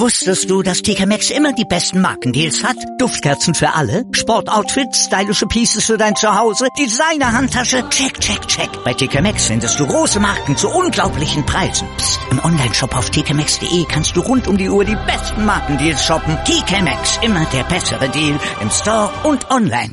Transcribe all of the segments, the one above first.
Wusstest du, dass TK Maxx immer die besten Markendeals hat? Duftkerzen für alle, Sportoutfits, stylische Pieces für dein Zuhause, Designer-Handtasche, check, check, check. Bei TK Maxx findest du große Marken zu unglaublichen Preisen. Psst. Im Onlineshop auf tkmaxx.de kannst du rund um die Uhr die besten Markendeals shoppen. TK Maxx, immer der bessere Deal im Store und online.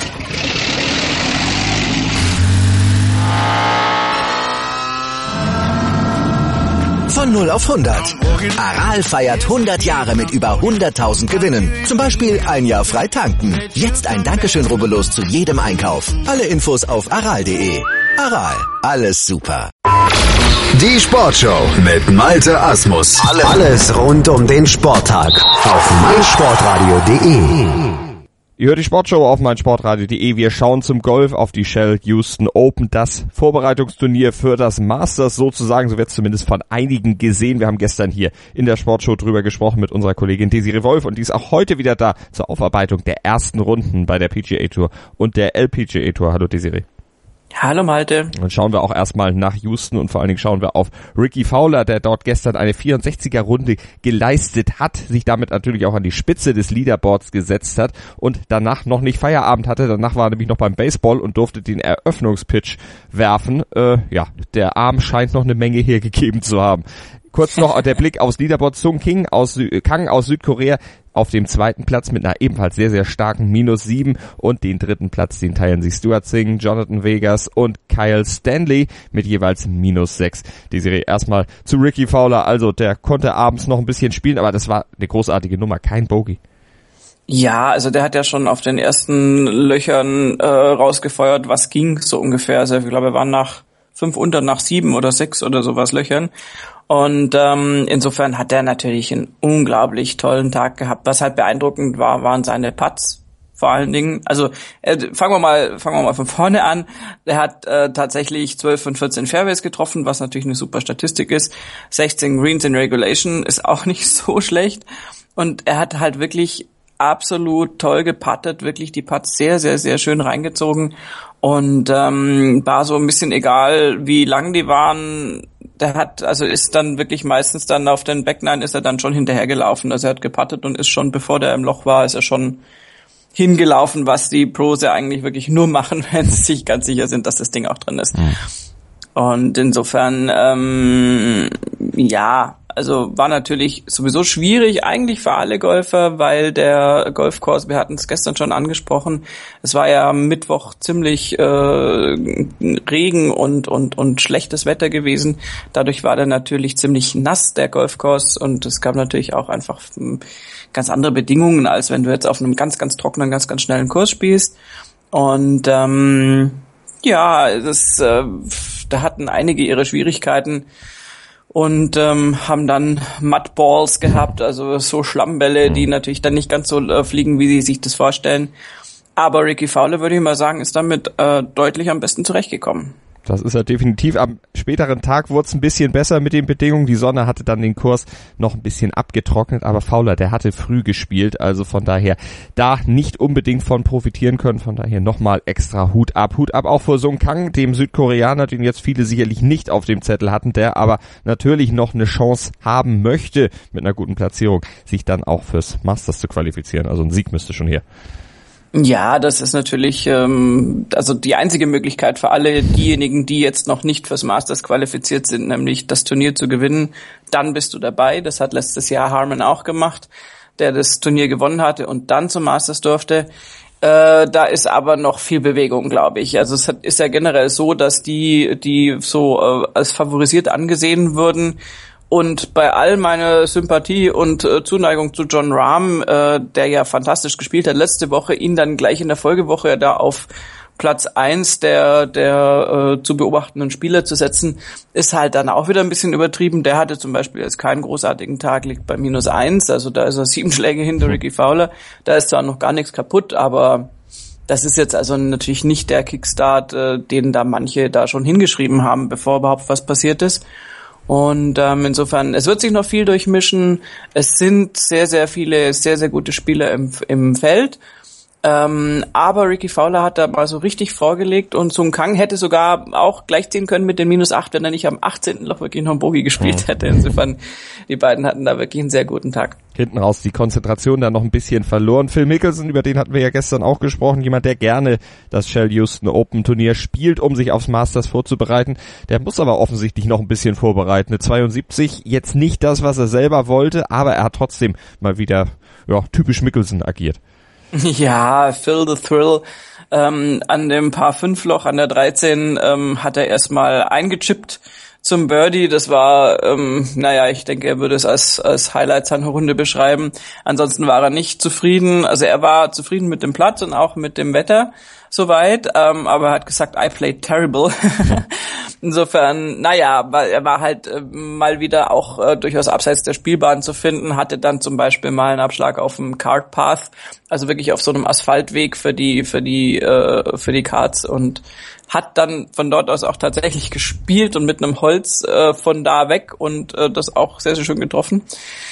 Von 0 auf 100. Aral feiert 100 Jahre mit über 100.000 Gewinnen. Zum Beispiel ein Jahr frei tanken. Jetzt ein Dankeschön, rubbellos zu jedem Einkauf. Alle Infos auf aral.de. Aral, alles super. Die Sportshow mit Malte Asmus. Alles rund um den Sporttag auf meinsportradio.de. Ihr hört die Sportshow auf meinsportradio.de. Wir schauen zum Golf auf die Shell Houston Open, das Vorbereitungsturnier für das Masters sozusagen. So wird es zumindest von einigen gesehen. Wir haben gestern hier in der Sportshow drüber gesprochen mit unserer Kollegin Desiree Wolf und die ist auch heute wieder da zur Aufarbeitung der ersten Runden bei der PGA Tour und der LPGA Tour. Hallo Desiree. Hallo Malte. Dann schauen wir auch erstmal nach Houston und vor allen Dingen schauen wir auf Rickie Fowler, der dort gestern eine 64er-Runde geleistet hat, sich damit natürlich auch an die Spitze des Leaderboards gesetzt hat und danach noch nicht Feierabend hatte. Danach war er nämlich noch beim Baseball und durfte den Eröffnungspitch werfen. Der Arm scheint noch eine Menge hergegeben zu haben. Kurz noch der Blick aufs Leaderboard. Sung Kang aus Südkorea auf dem zweiten Platz mit einer ebenfalls sehr, sehr starken -7 und den dritten Platz, den teilen sich Stuart Singh, Jonathan Vegas und Kyle Stanley mit jeweils -6. Die Serie erstmal zu Rickie Fowler, also der konnte abends noch ein bisschen spielen, aber das war eine großartige Nummer, kein Bogey. Ja, also der hat ja schon auf den ersten Löchern rausgefeuert, was ging, so ungefähr. Also ich glaube, er war nach 5 unter, nach 7 oder 6 oder sowas Löchern. Und insofern hat er natürlich einen unglaublich tollen Tag gehabt. Was halt beeindruckend war, waren seine Putts vor allen Dingen. Also fangen wir mal von vorne an. Er hat tatsächlich 12 von 14 Fairways getroffen, was natürlich eine super Statistik ist. 16 Greens in Regulation ist auch nicht so schlecht. Und er hat halt wirklich absolut toll geputtet, wirklich die Putts sehr, sehr, sehr schön reingezogen. Und war so ein bisschen egal, wie lang die waren. Ist dann wirklich meistens dann auf den Backnine ist er dann schon hinterhergelaufen. Also er hat geputtet und ist schon, bevor der im Loch war, ist er schon hingelaufen, was die Pros ja eigentlich wirklich nur machen, wenn sie sich ganz sicher sind, dass das Ding auch drin ist. Und insofern, also war natürlich sowieso schwierig eigentlich für alle Golfer, weil der Golfkurs, wir hatten es gestern schon angesprochen, es war ja am Mittwoch ziemlich Regen und schlechtes Wetter gewesen. Dadurch war der natürlich ziemlich nass, der Golfkurs, und es gab natürlich auch einfach ganz andere Bedingungen, als wenn du jetzt auf einem ganz, ganz trockenen, ganz, ganz schnellen Kurs spielst. Und da hatten einige ihre Schwierigkeiten und haben dann Mudballs gehabt, also so Schlammbälle, die natürlich dann nicht ganz so fliegen, wie sie sich das vorstellen. Aber Rickie Fowler, würde ich mal sagen, ist damit deutlich am besten zurechtgekommen. Das ist ja definitiv. Am späteren Tag wurde es ein bisschen besser mit den Bedingungen. Die Sonne hatte dann den Kurs noch ein bisschen abgetrocknet, aber Fowler, der hatte früh gespielt, also von daher da nicht unbedingt von profitieren können. Von daher nochmal extra Hut ab. Hut ab auch vor Sung Kang, dem Südkoreaner, den jetzt viele sicherlich nicht auf dem Zettel hatten, der aber natürlich noch eine Chance haben möchte, mit einer guten Platzierung sich dann auch fürs Masters zu qualifizieren. Also ein Sieg müsste schon her. Ja, das ist natürlich also die einzige Möglichkeit für alle diejenigen, die jetzt noch nicht fürs Masters qualifiziert sind, nämlich das Turnier zu gewinnen. Dann bist du dabei. Das hat letztes Jahr Harman auch gemacht, der das Turnier gewonnen hatte und dann zum Masters durfte. Da ist aber noch viel Bewegung, glaube ich. Also es ist ja generell so, dass die so als favorisiert angesehen würden. Und bei all meiner Sympathie und Zuneigung zu Jon Rahm, der ja fantastisch gespielt hat letzte Woche, ihn dann gleich in der Folgewoche da auf Platz 1 der zu beobachtenden Spieler zu setzen, ist halt dann auch wieder ein bisschen übertrieben. Der hatte zum Beispiel jetzt keinen großartigen Tag, liegt bei -1, also da ist er 7 Schläge hinter Rickie Fowler. Da ist zwar noch gar nichts kaputt, aber das ist jetzt also natürlich nicht der Kickstart, den da manche da schon hingeschrieben haben, bevor überhaupt was passiert ist. Und insofern, es wird sich noch viel durchmischen. Es sind sehr, sehr viele, sehr, sehr gute Spieler im Feld. Aber Rickie Fowler hat da mal so richtig vorgelegt und Sung Kang hätte sogar auch gleichziehen können mit den -8, wenn er nicht am 18. Loch wirklich noch einen Bogey gespielt hätte. Insofern, die beiden hatten da wirklich einen sehr guten Tag. Hinten raus die Konzentration dann noch ein bisschen verloren. Phil Mickelson, über den hatten wir ja gestern auch gesprochen, jemand, der gerne das Shell Houston Open Turnier spielt, um sich aufs Masters vorzubereiten. Der muss aber offensichtlich noch ein bisschen vorbereiten. Eine 72, jetzt nicht das, was er selber wollte, aber er hat trotzdem mal wieder typisch Mickelson agiert. Ja, Phil the Thrill. An dem Par 5 Loch an der 13 hat er erstmal eingechippt zum Birdie. Das war, ich denke, er würde es als Highlight seiner Runde beschreiben. Ansonsten war er nicht zufrieden. Also er war zufrieden mit dem Platz und auch mit dem Wetter soweit, aber er hat gesagt, I played terrible. Insofern, er war halt mal wieder auch durchaus abseits der Spielbahn zu finden, hatte dann zum Beispiel mal einen Abschlag auf dem Kart Path, also wirklich auf so einem Asphaltweg für die Karts und hat dann von dort aus auch tatsächlich gespielt und mit einem Holz von da weg und das auch sehr, sehr schön getroffen.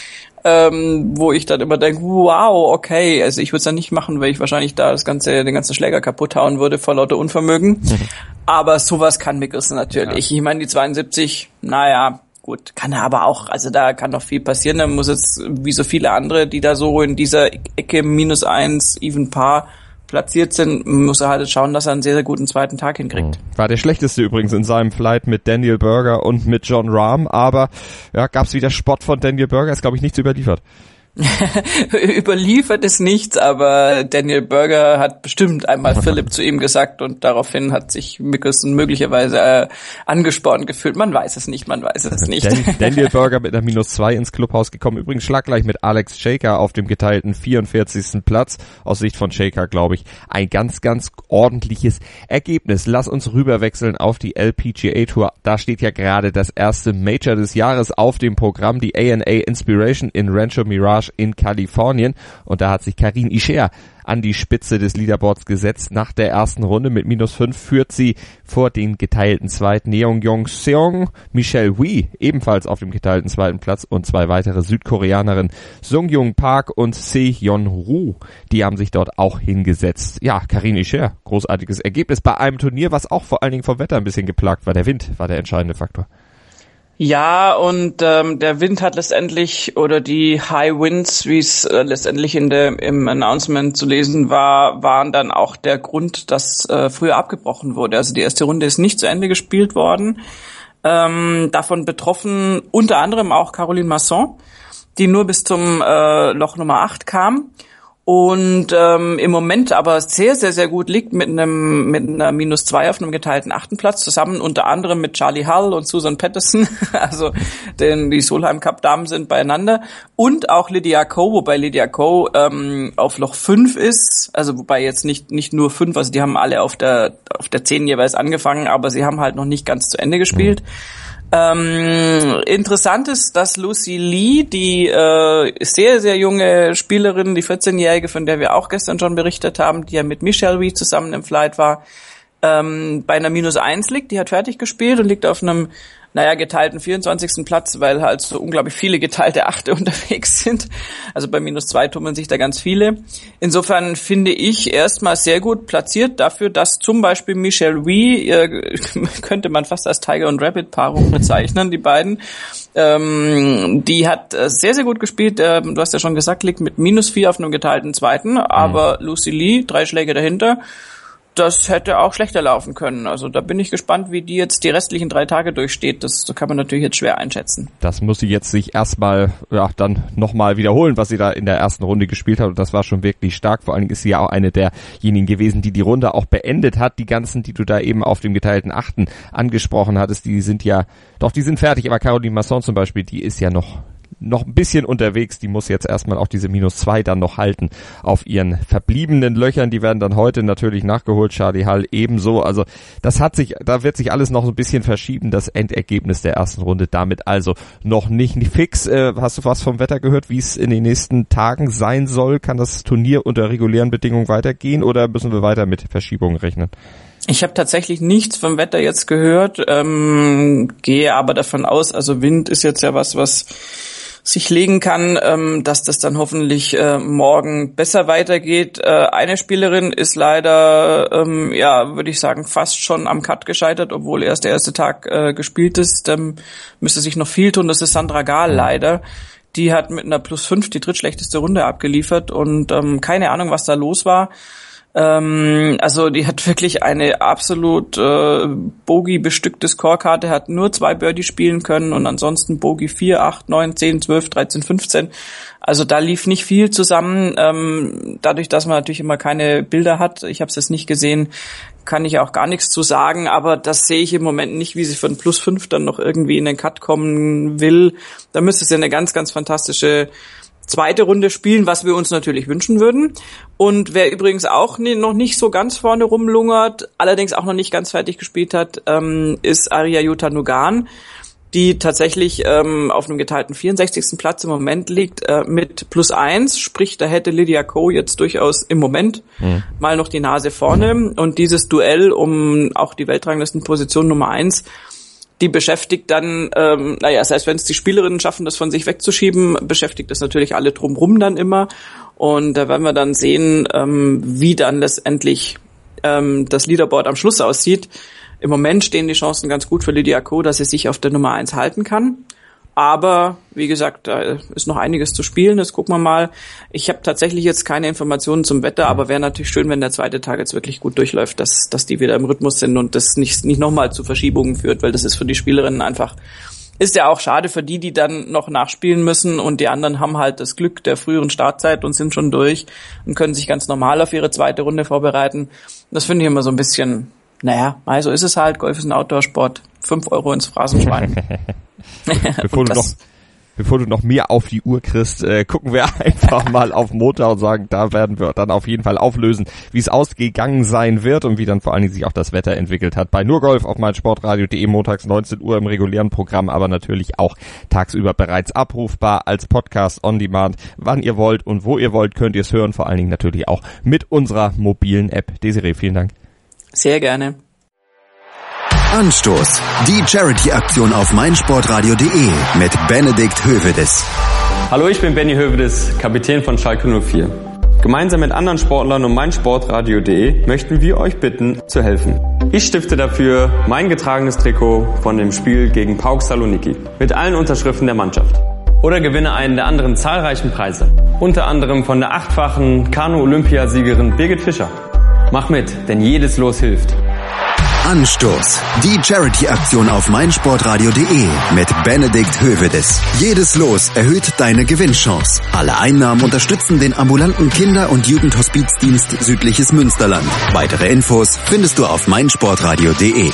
Wo ich dann immer denke, wow, okay, also ich würde es dann nicht machen, weil ich wahrscheinlich da den ganzen Schläger kaputt hauen würde vor lauter Unvermögen. Aber sowas kann Mickelson natürlich. Ja. Ich meine, die 72, gut, kann er aber auch, also da kann noch viel passieren. Da muss jetzt, wie so viele andere, die da so in dieser Ecke -1, even Par platziert sind, muss er halt schauen, dass er einen sehr, sehr guten zweiten Tag hinkriegt. War der schlechteste übrigens in seinem Flight mit Daniel Berger und mit Jon Rahm, aber gab's wieder Spott von Daniel Berger, ist glaube ich nichts überliefert. Überliefert ist nichts, aber Daniel Berger hat bestimmt einmal Philipp zu ihm gesagt und daraufhin hat sich Mickelson möglicherweise angespornt gefühlt. Man weiß es nicht. Daniel Berger mit einer -2 ins Clubhaus gekommen. Übrigens schlaggleich mit Alex Shaker auf dem geteilten 44. Platz. Aus Sicht von Shaker, glaube ich, ein ganz, ganz ordentliches Ergebnis. Lass uns rüberwechseln auf die LPGA Tour. Da steht ja gerade das erste Major des Jahres auf dem Programm, die ANA Inspiration in Rancho Mirage in Kalifornien, und da hat sich Karin Ischer an die Spitze des Leaderboards gesetzt. Nach der ersten Runde mit -5 führt sie vor den geteilten zweiten Yeongyong Seong, Michelle Wie ebenfalls auf dem geteilten zweiten Platz und zwei weitere Südkoreanerinnen, Sung-Jung Park und Se-Yeon-Ru, die haben sich dort auch hingesetzt. Ja, Karin Ischer, großartiges Ergebnis bei einem Turnier, was auch vor allen Dingen vom Wetter ein bisschen geplagt war. Der Wind war der entscheidende Faktor. Ja, und der Wind hat letztendlich, oder die High Winds, wie es letztendlich im Announcement zu lesen war, waren dann auch der Grund, dass früher abgebrochen wurde. Also die erste Runde ist nicht zu Ende gespielt worden. Davon betroffen unter anderem auch Caroline Masson, die nur bis zum Loch Nummer 8 kam. Und im Moment aber sehr, sehr, sehr gut liegt mit einer -2 auf einem geteilten 8. Platz, zusammen unter anderem mit Charlie Hull und Susan Peterson, also die Solheim Cup Damen sind beieinander, und auch Lydia Ko, wobei Lydia Ko auf Loch 5 ist, also wobei jetzt nicht nur 5, also die haben alle auf der 10 jeweils angefangen, aber sie haben halt noch nicht ganz zu Ende gespielt. Interessant ist, dass Lucy Lee, die sehr, sehr junge Spielerin, die 14-Jährige, von der wir auch gestern schon berichtet haben, die ja mit Michelle Wie zusammen im Flight war, bei einer -1 liegt. Die hat fertig gespielt und liegt auf einem geteilten 24. Platz, weil halt so unglaublich viele geteilte Achte unterwegs sind. Also bei -2 tummeln sich da ganz viele. Insofern finde ich erstmal sehr gut platziert dafür, dass zum Beispiel Michelle Wie, könnte man fast als Tiger und Rabbit Paarung bezeichnen, die beiden, die hat sehr, sehr gut gespielt. Du hast ja schon gesagt, liegt mit -4 auf einem geteilten 2. Aber Lucy Lee, 3 Schläge dahinter, das hätte auch schlechter laufen können. Also da bin ich gespannt, wie die jetzt die restlichen 3 Tage durchsteht. Das kann man natürlich jetzt schwer einschätzen. Das muss sie jetzt sich erstmal dann nochmal wiederholen, was sie da in der ersten Runde gespielt hat. Und das war schon wirklich stark. Vor allen Dingen ist sie ja auch eine derjenigen gewesen, die Runde auch beendet hat. Die ganzen, die du da eben auf dem geteilten 8. angesprochen hattest, die sind fertig. Aber Caroline Masson zum Beispiel, die ist ja noch ein bisschen unterwegs, die muss jetzt erstmal auch diese -2 dann noch halten auf ihren verbliebenen Löchern, die werden dann heute natürlich nachgeholt, Charlie Hull ebenso, also da wird sich alles noch so ein bisschen verschieben, das Endergebnis der ersten Runde, damit also noch nicht fix. Hast du was vom Wetter gehört, wie es in den nächsten Tagen sein soll? Kann das Turnier unter regulären Bedingungen weitergehen oder müssen wir weiter mit Verschiebungen rechnen? Ich habe tatsächlich nichts vom Wetter jetzt gehört, gehe aber davon aus, also Wind ist jetzt ja was sich legen kann, dass das dann hoffentlich morgen besser weitergeht. Eine Spielerin ist leider, würde ich sagen, fast schon am Cut gescheitert, obwohl erst der erste Tag gespielt ist. Müsste sich noch viel tun, das ist Sandra Gahl leider. Die hat mit einer +5 die drittschlechteste Runde abgeliefert und keine Ahnung, was da los war. Also die hat wirklich eine absolut Bogey-bestückte Scorekarte, hat nur 2 Birdie spielen können und ansonsten Bogey 4, 8, 9, 10, 12, 13, 15. Also da lief nicht viel zusammen. Dadurch, dass man natürlich immer keine Bilder hat, ich habe es jetzt nicht gesehen, kann ich auch gar nichts zu sagen, aber das sehe ich im Moment nicht, wie sie für ein +5 dann noch irgendwie in den Cut kommen will. Da müsste sie eine ganz, ganz fantastische zweite Runde spielen, was wir uns natürlich wünschen würden. Und wer übrigens auch noch nicht so ganz vorne rumlungert, allerdings auch noch nicht ganz fertig gespielt hat, ist Arya Jutanugarn, die tatsächlich auf einem geteilten 64. Platz im Moment liegt mit +1, sprich, da hätte Lydia Ko jetzt durchaus im Moment mal noch die Nase vorne. Und dieses Duell um auch die Weltranglistenposition Nummer 1, die beschäftigt dann, selbst wenn es die Spielerinnen schaffen, das von sich wegzuschieben, beschäftigt das natürlich alle drumrum dann immer. Und da werden wir dann sehen, wie dann letztendlich das Leaderboard am Schluss aussieht. Im Moment stehen die Chancen ganz gut für Lydia Ko, dass sie sich auf der Nummer 1 halten kann. Aber, wie gesagt, da ist noch einiges zu spielen. Jetzt gucken wir mal. Ich habe tatsächlich jetzt keine Informationen zum Wetter, aber wäre natürlich schön, wenn der zweite Tag jetzt wirklich gut durchläuft, dass die wieder im Rhythmus sind und das nicht nochmal zu Verschiebungen führt, weil das ist für die Spielerinnen einfach, ist ja auch schade für die dann noch nachspielen müssen und die anderen haben halt das Glück der früheren Startzeit und sind schon durch und können sich ganz normal auf ihre zweite Runde vorbereiten. Das finde ich immer so ein bisschen, so ist es halt. Golf ist ein Outdoor-Sport. 5 € ins Phrasenschwein. Bevor du noch mehr auf die Uhr kriegst, gucken wir einfach mal auf Montag und sagen, da werden wir dann auf jeden Fall auflösen, wie es ausgegangen sein wird und wie dann vor allen Dingen sich auch das Wetter entwickelt hat. Bei Nur Golf auf meinsportradio.de montags 19 Uhr im regulären Programm, aber natürlich auch tagsüber bereits abrufbar als Podcast on Demand. Wann ihr wollt und wo ihr wollt, könnt ihr es hören. Vor allen Dingen natürlich auch mit unserer mobilen App. Desiree, vielen Dank. Sehr gerne. Anstoß. Die Charity-Aktion auf meinsportradio.de mit Benedikt Hövedes. Hallo, ich bin Benny Hövedes, Kapitän von Schalke 04. Gemeinsam mit anderen Sportlern und meinsportradio.de möchten wir euch bitten, zu helfen. Ich stifte dafür mein getragenes Trikot von dem Spiel gegen PAOK Saloniki mit allen Unterschriften der Mannschaft. Oder gewinne einen der anderen zahlreichen Preise. Unter anderem von der 8-fachen Kanu-Olympiasiegerin Birgit Fischer. Mach mit, denn jedes Los hilft. Anstoß. Die Charity-Aktion auf meinsportradio.de mit Benedikt Hövedes. Jedes Los erhöht deine Gewinnchance. Alle Einnahmen unterstützen den ambulanten Kinder- und Jugendhospizdienst Südliches Münsterland. Weitere Infos findest du auf meinsportradio.de.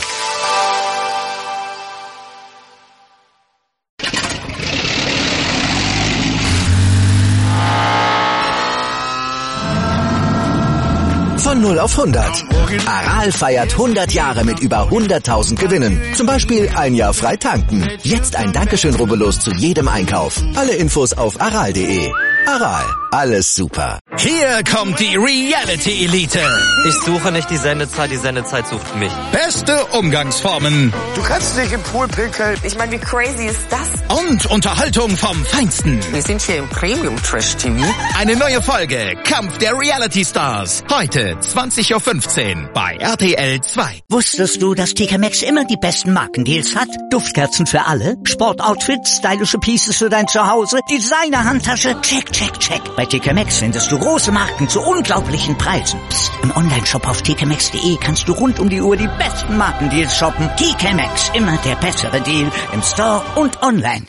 Von 0 auf 100. Aral feiert 100 Jahre mit über 100.000 Gewinnen. Zum Beispiel ein Jahr frei tanken. Jetzt ein Dankeschön, rubbellos zu jedem Einkauf. Alle Infos auf aral.de. Aral, alles super. Hier kommt die Reality Elite. Ich suche nicht die Sendezeit sucht mich. Beste Umgangsformen. Du kannst nicht im Pool pinkeln. Ich meine, wie crazy ist das? Und Unterhaltung vom Feinsten. Wir sind hier im Premium-Trash-TV. Eine neue Folge, Kampf der Reality Stars. Heute 20.15 Uhr bei RTL 2. Wusstest du, dass TK Maxx immer die besten Markendeals hat? Duftkerzen für alle, Sportoutfits, stylische Pieces für dein Zuhause, Designer-Handtasche, check, check, check. Bei TK Maxx findest du große Marken zu unglaublichen Preisen. Psst. Im Onlineshop auf tkmaxx.de kannst du rund um die Uhr die besten Markendeals shoppen. TK Maxx, immer der bessere Deal im Store und online.